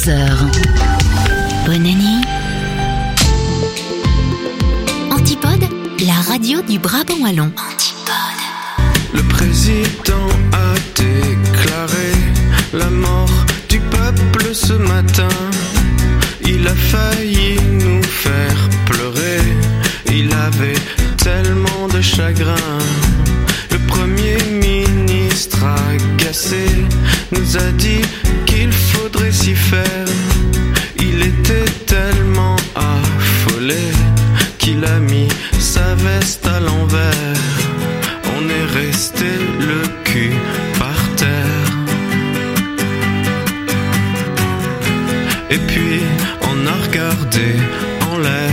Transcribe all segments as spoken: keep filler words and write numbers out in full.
vingt-deux heures. Bonne nuit. Antipode, la radio du Brabant wallon. Antipode. Le président a déclaré la mort du peuple ce matin. Il a failli nous faire pleurer. Il avait tellement de chagrin. Le premier ministre agacé nous a dit qu'il faudrait s'y faire. Il était tellement affolé qu'il a mis sa veste à l'envers. On est resté le cul par terre. Et puis on a regardé en l'air.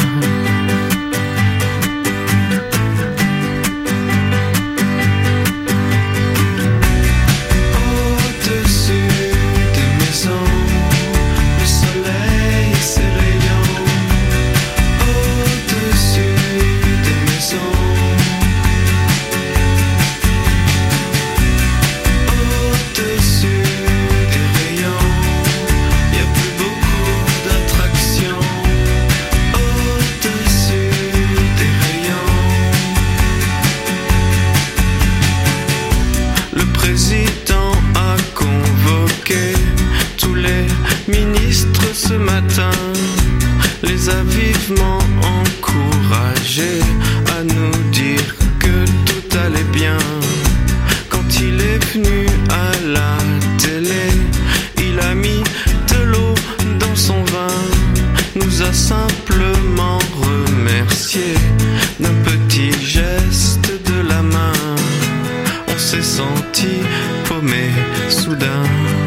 Ce matin, les a vivement encouragés à nous dire que tout allait bien. Quand il est venu à la télé, il a mis de l'eau dans son vin, nous a simplement remercié d'un petit geste de la main. On s'est senti paumé soudain.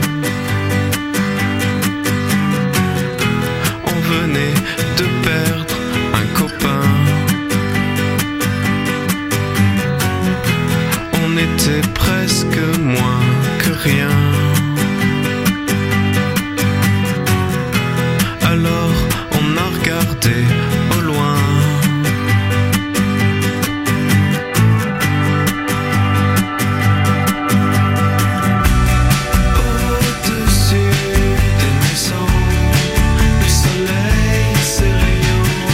Venait de perdre un copain. On était presque moins que rien. Alors on a regardé au loin. Au-dessus des maisons, le soleil, ses rayons.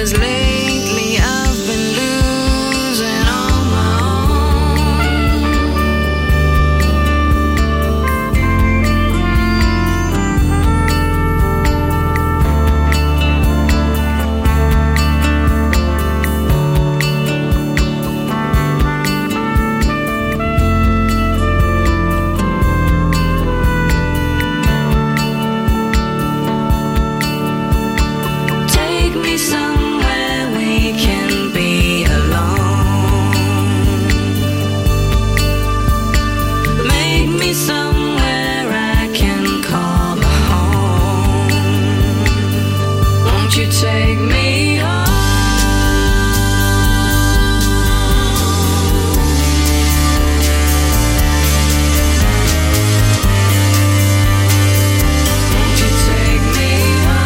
'cause lately I've been losing all my somewhere we can be alone. Make me somewhere I can call home. Won't you take me home? Won't you take me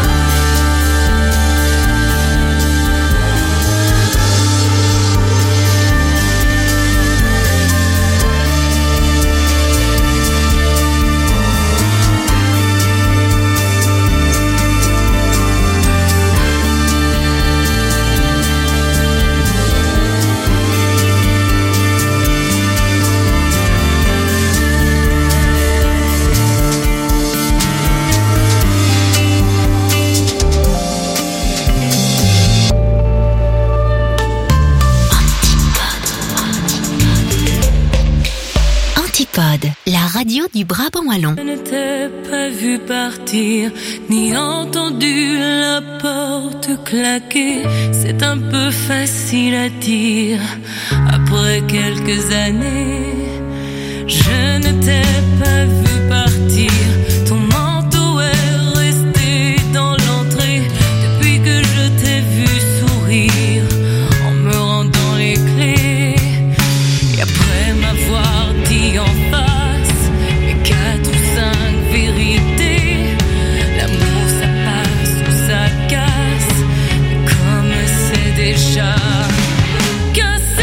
Antipode, la radio du Brabant wallon. Je ne t'ai pas vu partir, ni entendu la porte claquer. C'est un peu facile à dire, après quelques années. Je ne t'ai pas vu partir, ton manteau est resté dans l'entrée. Depuis que je t'ai vu sourire, en me rendant les clés. Et après m'avoir dit en face mes quatre ou cinq vérités, l'amour ça passe ou ça casse, mais comme c'est déjà cassé.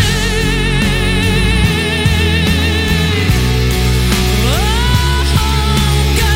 Oh, oh,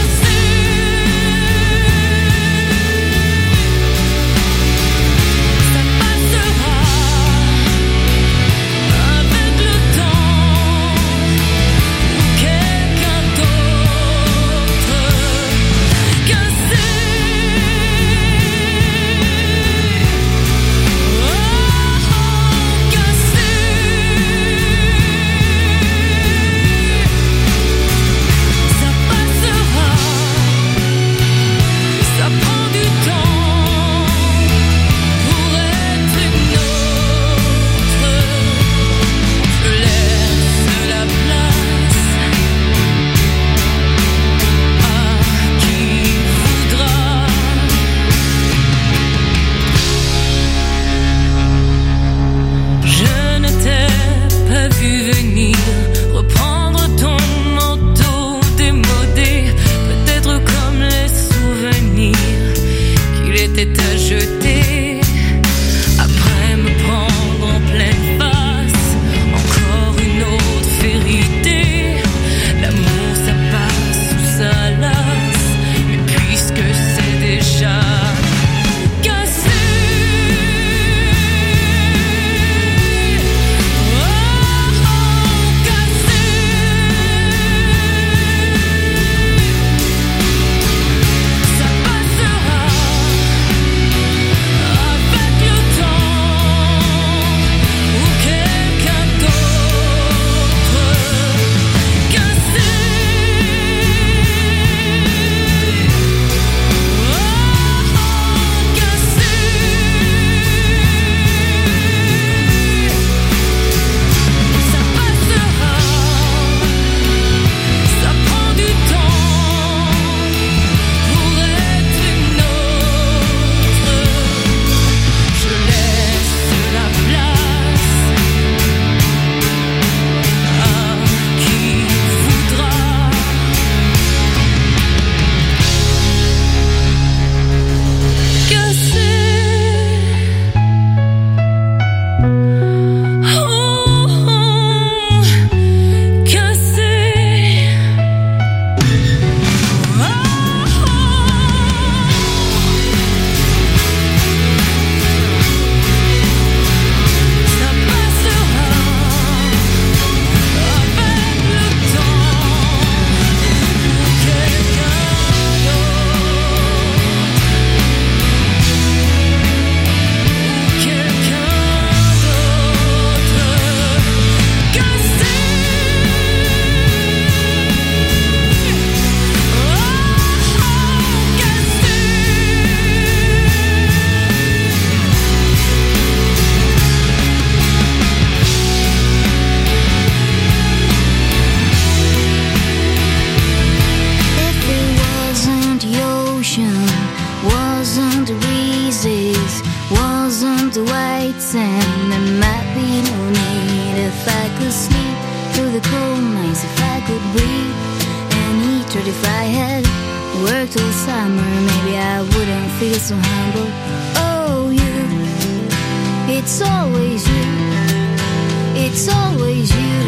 the white sand. There might be no need if I could sleep through the cold nights, if I could breathe and eat. Or if I had worked all summer, maybe I wouldn't feel so humble. Oh, you, it's always you, it's always you.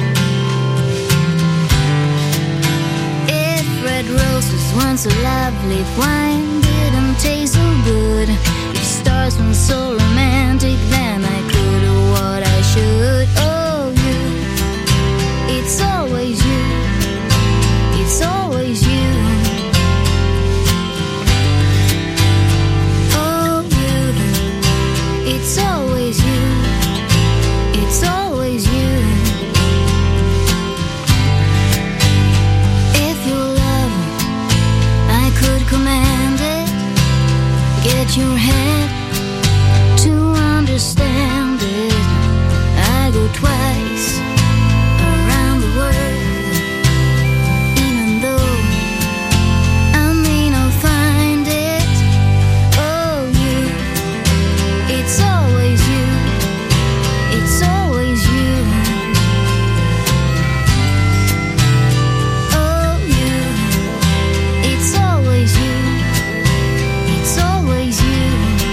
If red rose was once a lovely, if wine didn't taste so good, if stars weren't so romantic, then I could do what I should. Oh, you, it's always you, it's always you. Oh, you, it's always you, it's always you. If your love, I could command it, get your head to understand it. I go twice around the world, even though I may not find it. Oh, you, it's always you, it's always you. Oh, you, it's always you, it's always you.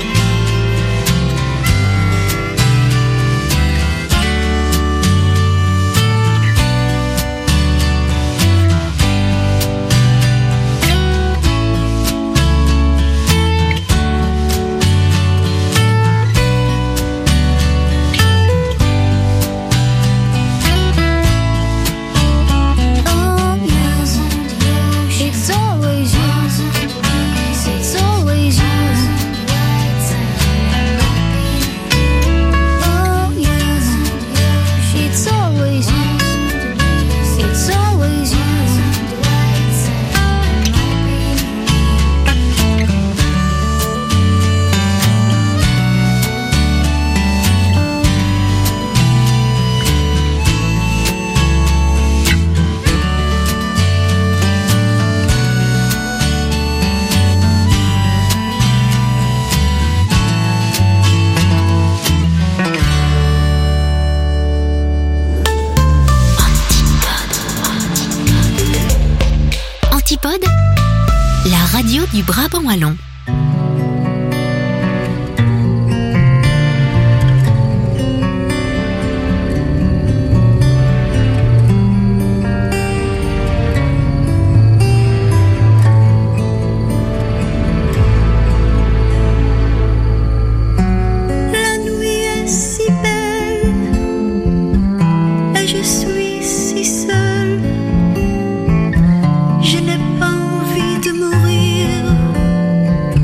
Antipode, la radio du Brabant wallon. La nuit est si belle et je suis si seule. Je n'ai pas envie de mourir.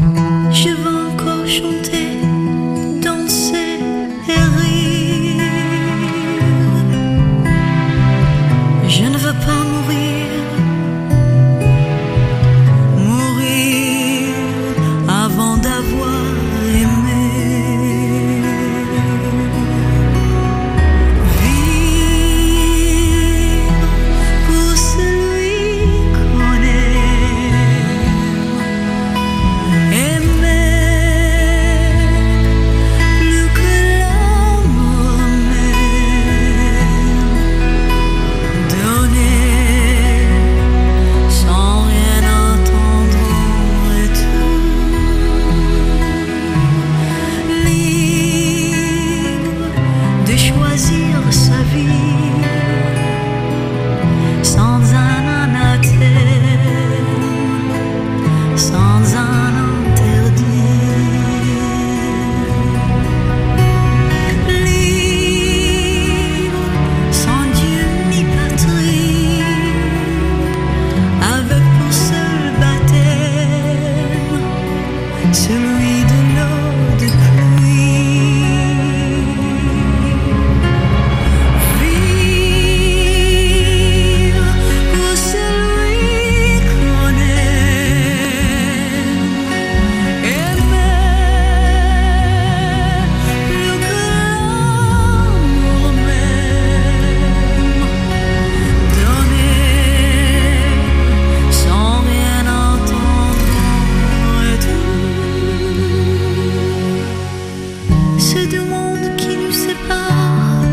ces deux mondes qui nous séparent,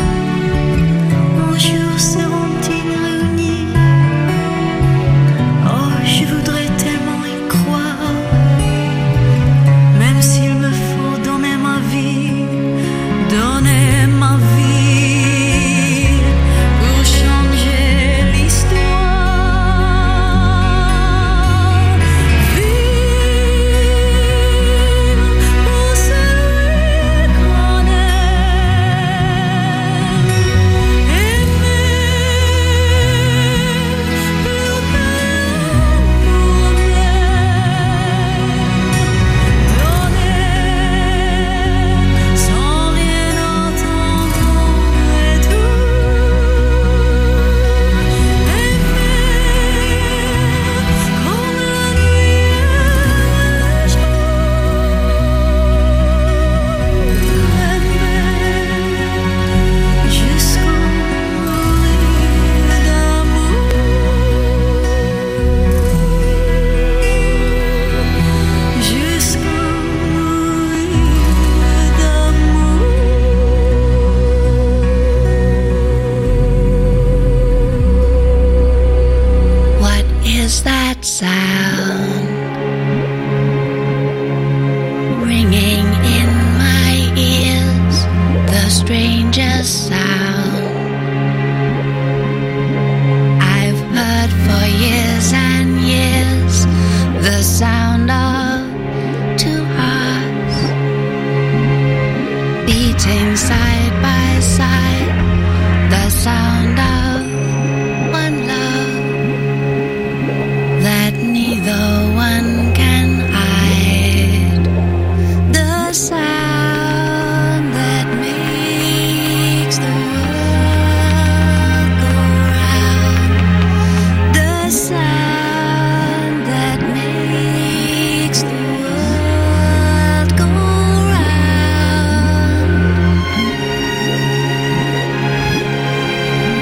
un jour seront-ils réunis? Oh, je voudrais tellement y croire, même s'il me faut donner ma vie, donner ma vie pour changer l'histoire. Vivre pour celui qu'on aime, aimer plus que l'amour même, donner sans rien attendre et tout, aimer comme la nuit et le jour, aimer jusqu'au mourir d'amour, jusqu'au mourir d'amour. What is that sound ringing in my ears? The strangest sound I've heard for years and years. The sound of two hearts beating side by side. The sound of one love that neither one can hide. The sound that makes the world go round. The sound that makes the world go round.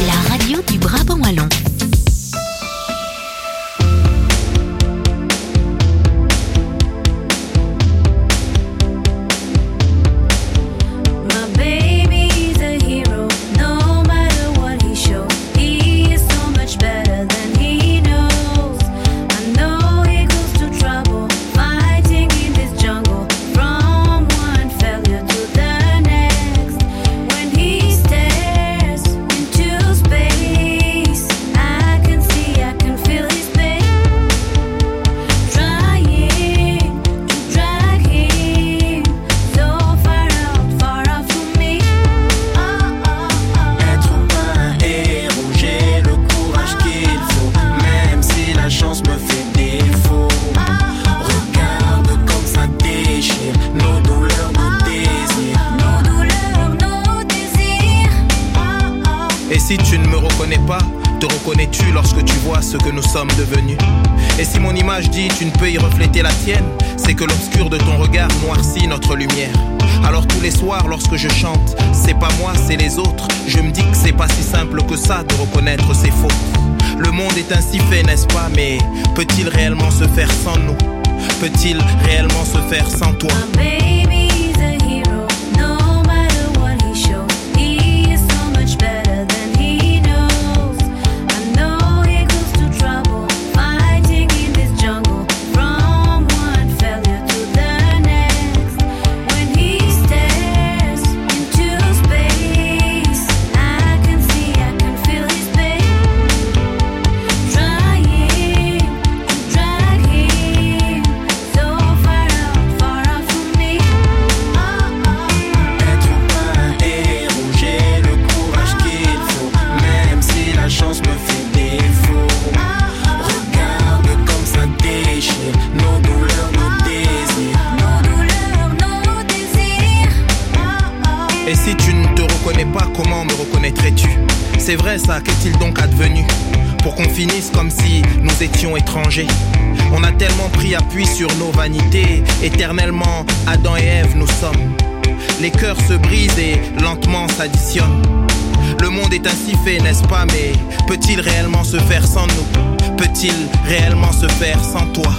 la radio du Brabant Wallon. Si tu ne me reconnais pas, te reconnais-tu lorsque tu vois ce que nous sommes devenus? Et si mon image dit tu ne peux y refléter la tienne, c'est que l'obscur de ton regard noircit notre lumière. Alors tous les soirs lorsque je chante, c'est pas moi, c'est les autres, je me dis que c'est pas si simple que ça de reconnaître ses fautes. Le monde est ainsi fait, n'est-ce pas? Mais peut-il réellement se faire sans nous? Peut-il réellement se faire sans toi? Et si tu ne te reconnais pas, comment me reconnaîtrais-tu? C'est vrai ça, qu'est-il donc advenu? Pour qu'on finisse comme si nous étions étrangers. On a tellement pris appui sur nos vanités, éternellement Adam et Ève nous sommes. Les cœurs se brisent et lentement s'additionnent. Le monde est ainsi fait, n'est-ce pas? Mais peut-il réellement se faire sans nous? Peut-il réellement se faire sans toi?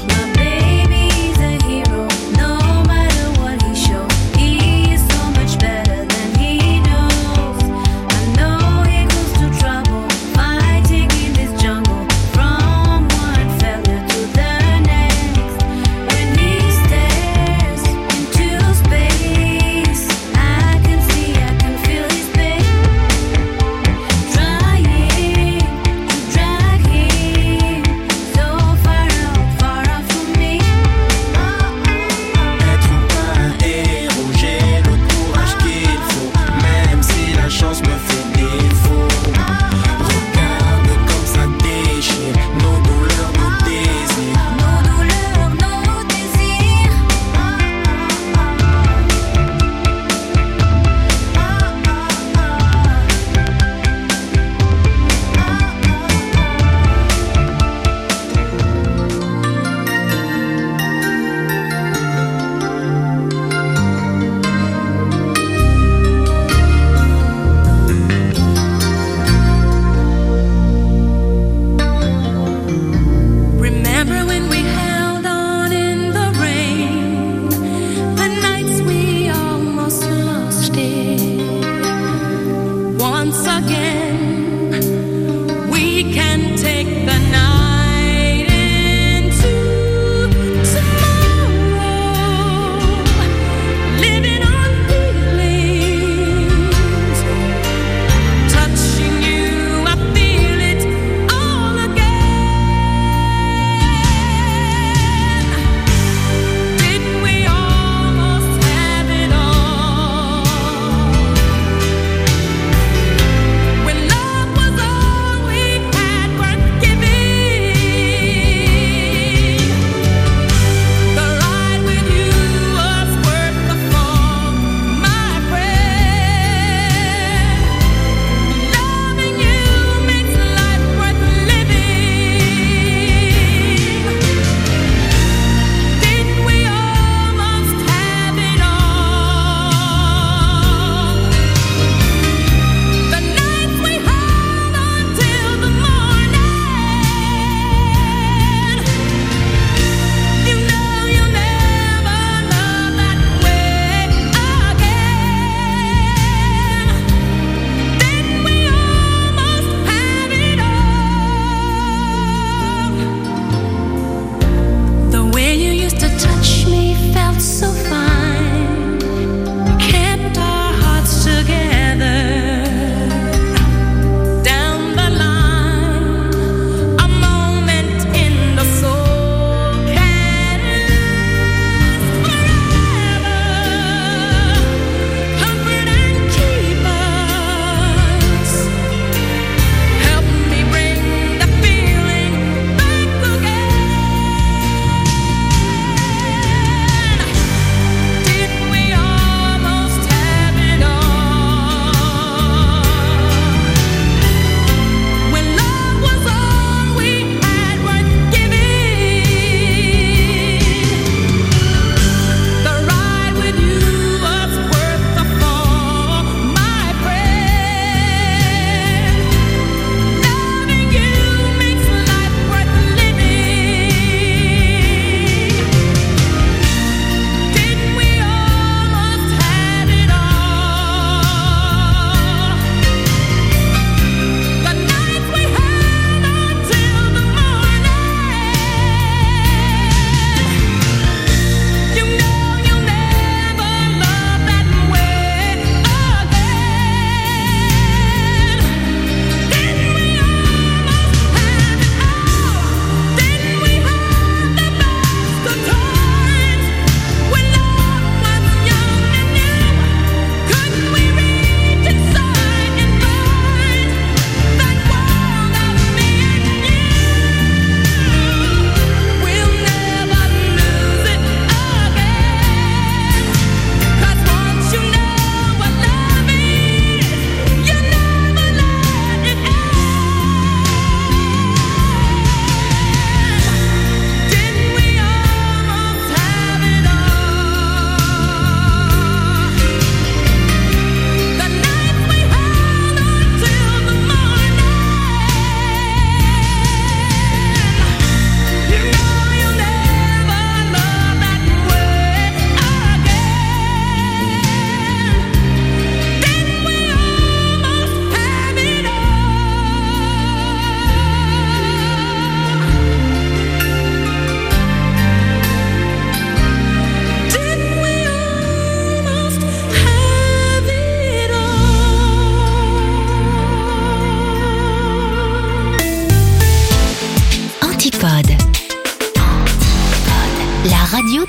For me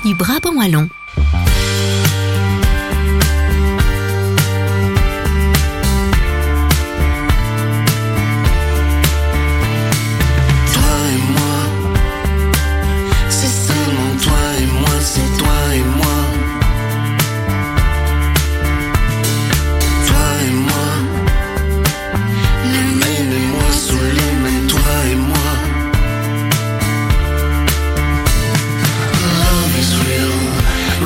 du Brabant wallon. Love is real.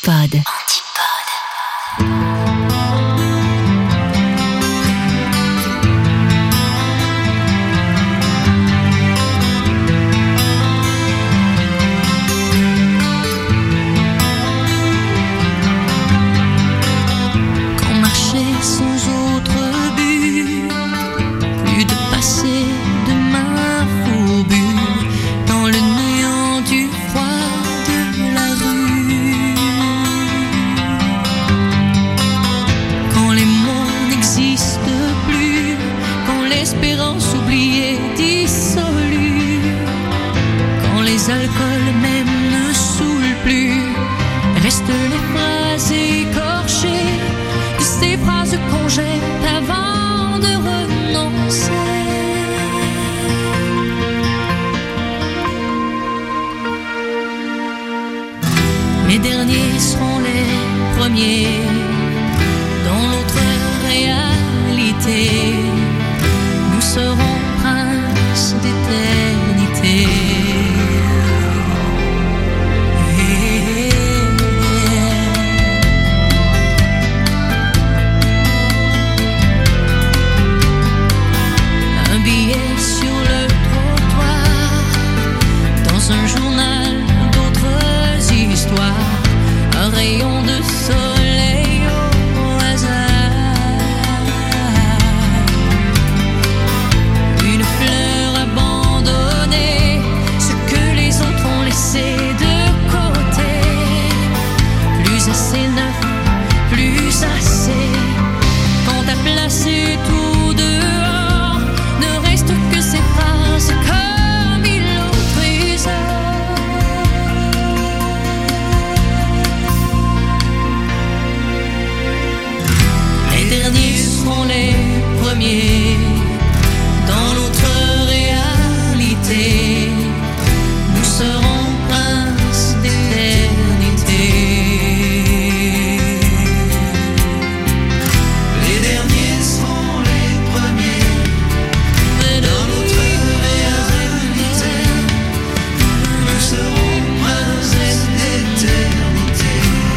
Antipode. Quand marcher sans autre but, plus de passé, de main fourbue, dans le néant du froid de la rue. Quand les mots n'existent plus, quand l'espérance oubliée dissolue, quand les alcools même ne saoulent plus, restent les phrases écorchées, de ces phrases qu'on jette avant de renoncer. Les derniers seront les premiers dans l'autre réalité. Nous serons princes d'éternité. Un billet sur le trottoir, dans un journal d'autres histoires, un rayon de soleil au hasard, une fleur abandonnée, ce que les autres ont laissé de côté, plus assez neuf, plus assez, quand t'as placé tout dehors, ne reste que ces phrases comme il au trésor. Les derniers seront les premiers dans notre réalité. Nous serons princes d'éternité. Les derniers seront les premiers dans notre réalité. Nous serons princes d'éternité.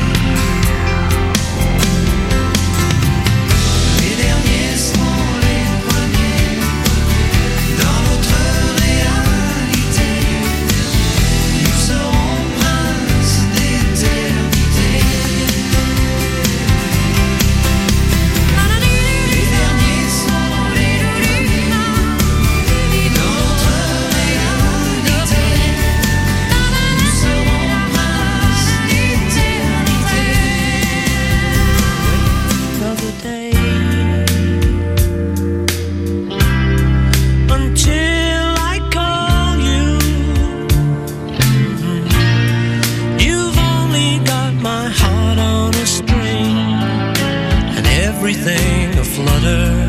Les derniers seront les premiers dans notre réalité. Nous serons princes d'éternité. Les derniers seront les premiers dans notre réalité. Nous serons princes d'éternité. Another day until I call you. You've only got my heart on a string and everything aflutter.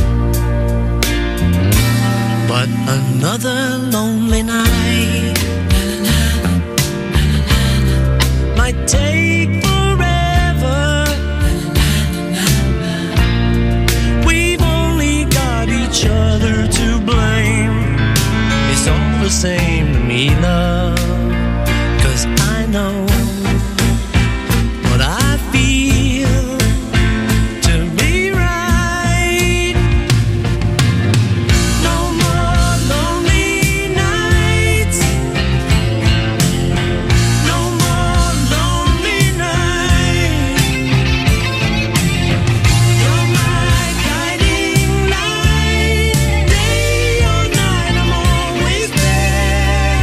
But another lonely night might take forever. We've only got each other to blame. It's all the same to me, love, 'cause I know what I feel to be right. No more lonely nights. No more lonely nights. You're my guiding light. Day or night, I'm always there.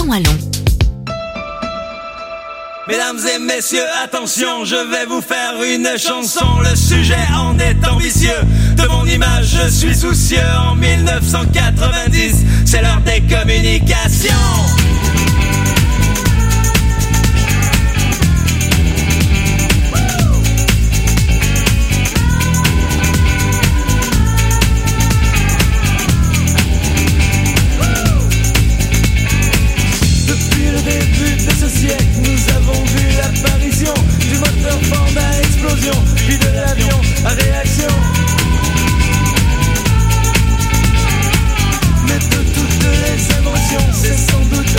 Brabant-Wallon. Mesdames et messieurs, attention, je vais vous faire une chanson. Le sujet en est ambitieux. De mon image, je suis soucieux. En mille neuf cent quatre-vingt-dix, c'est l'heure des communications. Nous avons vu l'apparition du moteur fort à explosion, puis de l'avion à réaction. Mais de toutes les inventions, c'est sans doute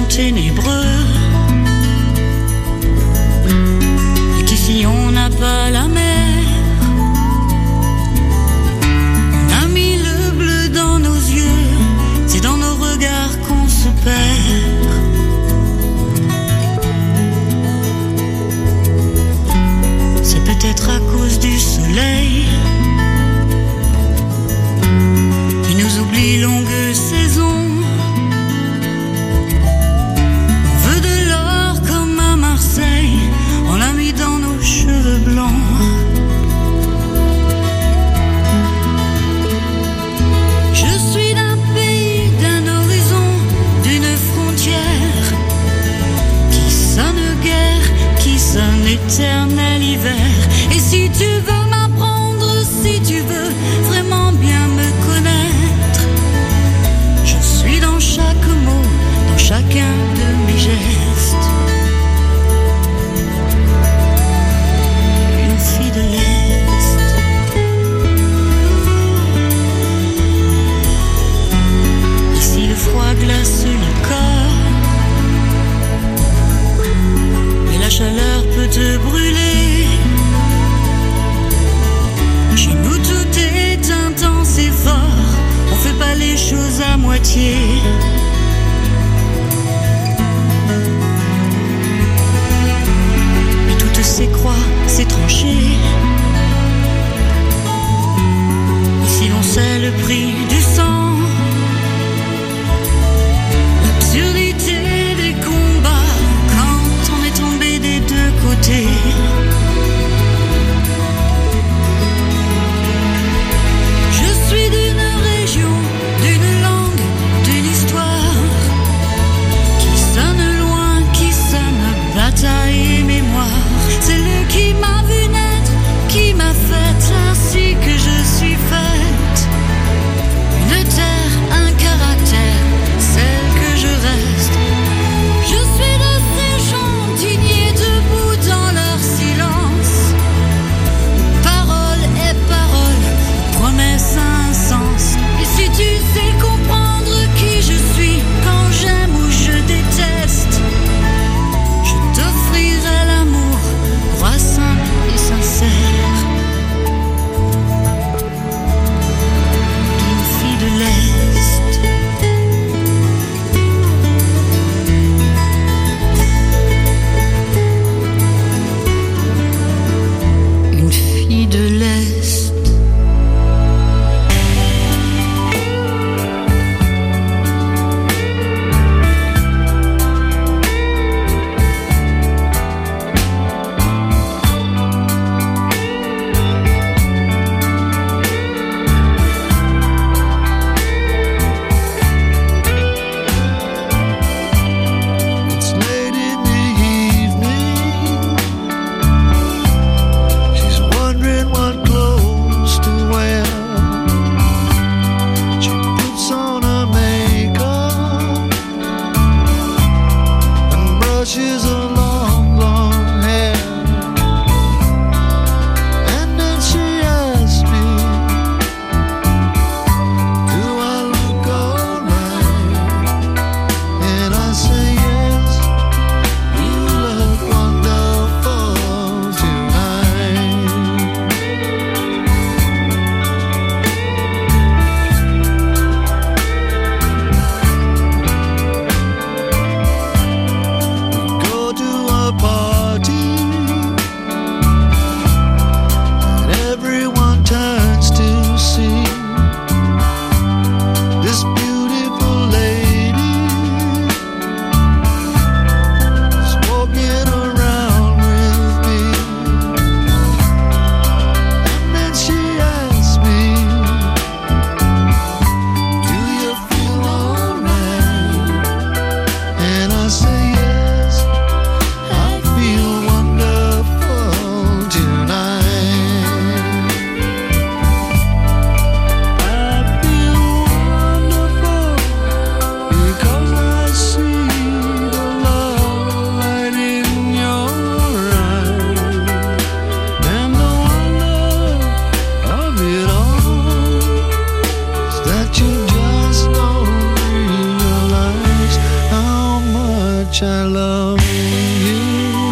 sont ténébreux et qu'ici on n'a pas la mer. On a mis le bleu dans nos yeux, c'est dans nos regards qu'on se perd. C'est peut-être à cause du soleil qui nous oublie longue saison. On veut de l'or comme à Marseille, on l'a mis dans nos cheveux blancs. Je suis d'un pays, d'un horizon, d'une frontière qui sonne guerre, qui sonne éternel hiver. Et si tu veux m'apprendre, si tu veux vraiment bien me connaître, je suis dans chaque mot, dans chacun de mes gestes. Une fille de l'Est. Ici le froid glace le corps, et la chaleur peut te brûler. Chez nous tout est intense et fort, on fait pas les choses à moitié. Et toutes ces croix, ces tranchées, ici l'on sait le prix du sang. L'absurdité des combats quand on est tombé des deux côtés. Je suis d'une région, d'une langue, d'une histoire. much I love you.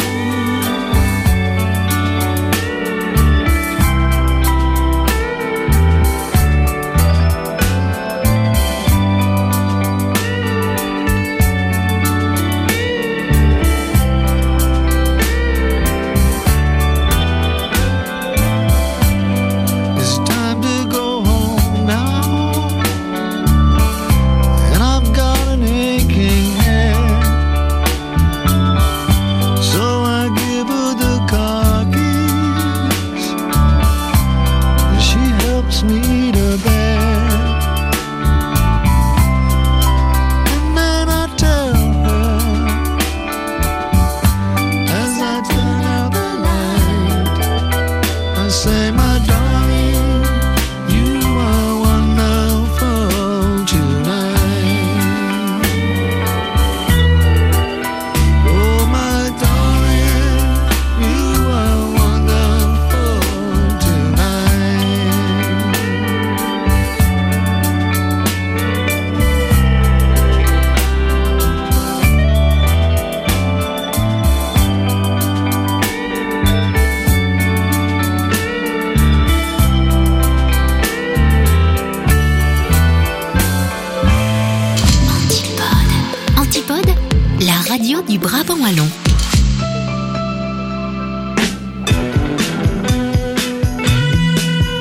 Du Brabant Wallon.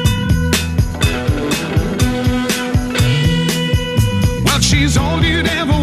Well, she's all you'd ever